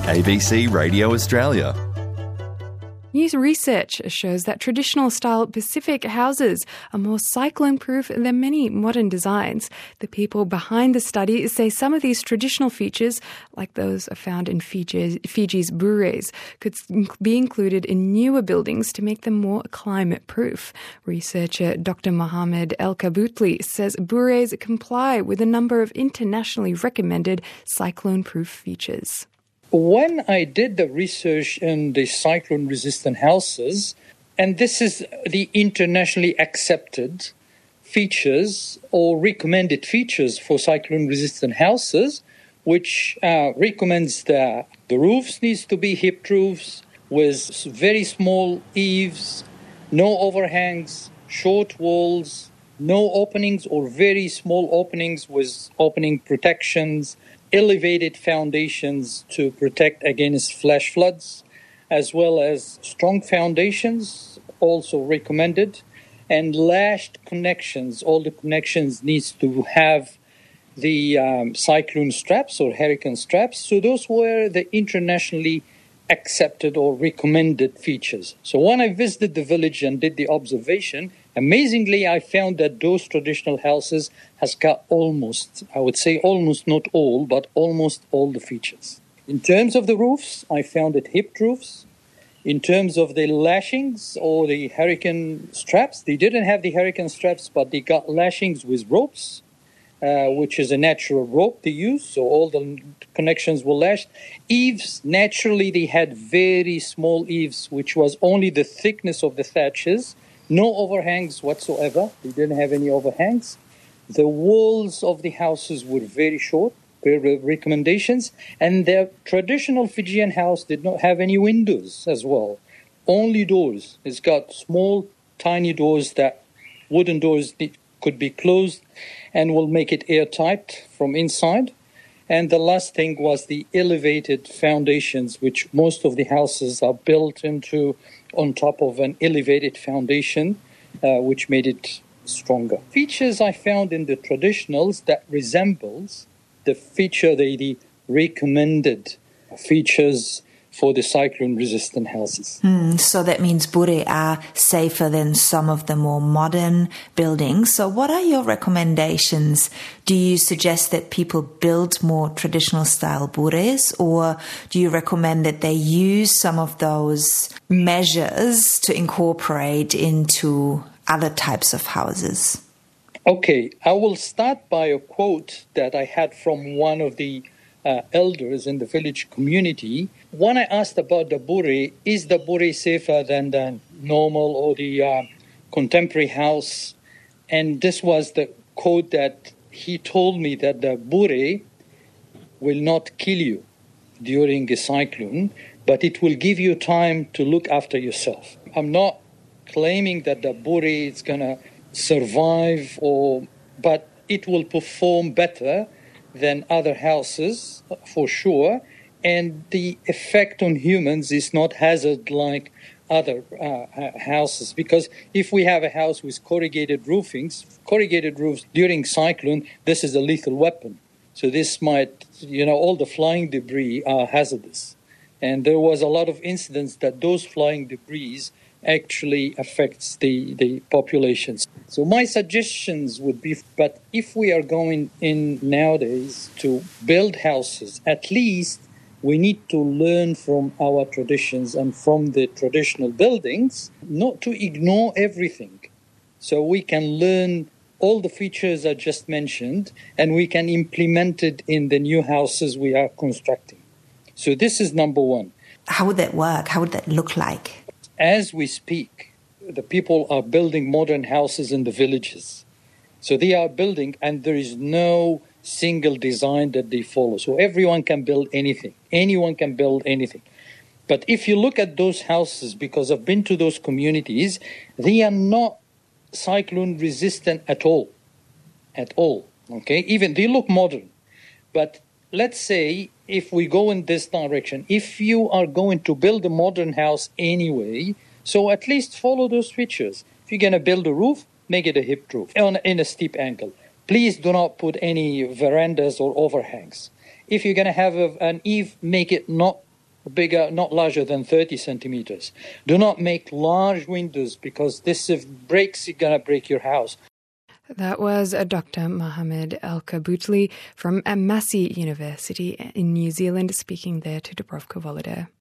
ABC Radio Australia. New research shows that traditional-style Pacific houses are more cyclone-proof than many modern designs. The people behind the study say some of these traditional features, like those found in Fiji's bures, could be included in newer buildings to make them more climate-proof. Researcher Dr. Mohammed El-Kaboutli says bures comply with a number of internationally recommended cyclone-proof features. When I did the research in the cyclone-resistant houses, and this is the internationally accepted features or recommended features for cyclone-resistant houses, which recommends that the roofs needs to be hipped roofs with very small eaves, no overhangs, short walls, no openings or very small openings with opening protections, elevated foundations to protect against flash floods, as well as strong foundations, also recommended, and lashed connections. All the connections needs to have the cyclone straps or hurricane straps. So those were the internationally accepted or recommended features. So when I visited the village and did the observation, amazingly, I found that those traditional houses has got almost, I would say almost not all, but almost all the features. In terms of the roofs, I found it hipped roofs. In terms of the lashings or the hurricane straps, they didn't have the hurricane straps, but they got lashings with ropes, which is a natural rope they use, so all the connections were lashed. Eaves, naturally, they had very small eaves, which was only the thickness of the thatches. No overhangs whatsoever. They didn't have any overhangs. The walls of the houses were very short, per recommendations, and the traditional Fijian house did not have any windows as well. Only doors. It's got small, tiny doors that wooden doors could be closed and will make it airtight from inside. And the last thing was the elevated foundations, which most of the houses are built into on top of an elevated foundation, which made it stronger. Features I found in the traditionals that resembles the feature, the recommended features for the cyclone-resistant houses. So that means bure are safer than some of the more modern buildings. So what are your recommendations? Do you suggest that people build more traditional-style bures, or do you recommend that they use some of those measures to incorporate into other types of houses? Okay, I will start by a quote that I had from one of the elders in the village community. When I asked about the bure, is the bure safer than the normal or the contemporary house? And this was the quote that he told me, that the bure will not kill you during a cyclone, but it will give you time to look after yourself. I'm not claiming that the bure is going to survive, but it will perform better than other houses for sure, and the effect on humans is not hazard like other houses, because if we have a house with corrugated roofs during cyclone, this is a lethal weapon. So this might, all the flying debris are hazardous, and there was a lot of incidents that those flying debris actually affects the populations. So my suggestions would be, but if we are going in nowadays to build houses, at least we need to learn from our traditions and from the traditional buildings, not to ignore everything. So we can learn all the features I just mentioned, and we can implement it in the new houses we are constructing. So this is number one. How would that work? How would that look like? As we speak, the people are building modern houses in the villages. So they are building, and there is no single design that they follow. So everyone can build anything. Anyone can build anything. But if you look at those houses, because I've been to those communities, they are not cyclone resistant at all. At all. Okay? Even they look modern. But let's say if we go in this direction, if you are going to build a modern house anyway, so at least follow those features. If you're going to build a roof, make it a hipped roof in a steep angle. Please do not put any verandas or overhangs. If you're going to have an eave, make it not bigger, not larger than 30 centimeters. Do not make large windows because this, if breaks, it's going to break your house. That was Dr. Mohamed El-Kaboutli from Massey University in New Zealand, speaking there to Dubrovka Volodar.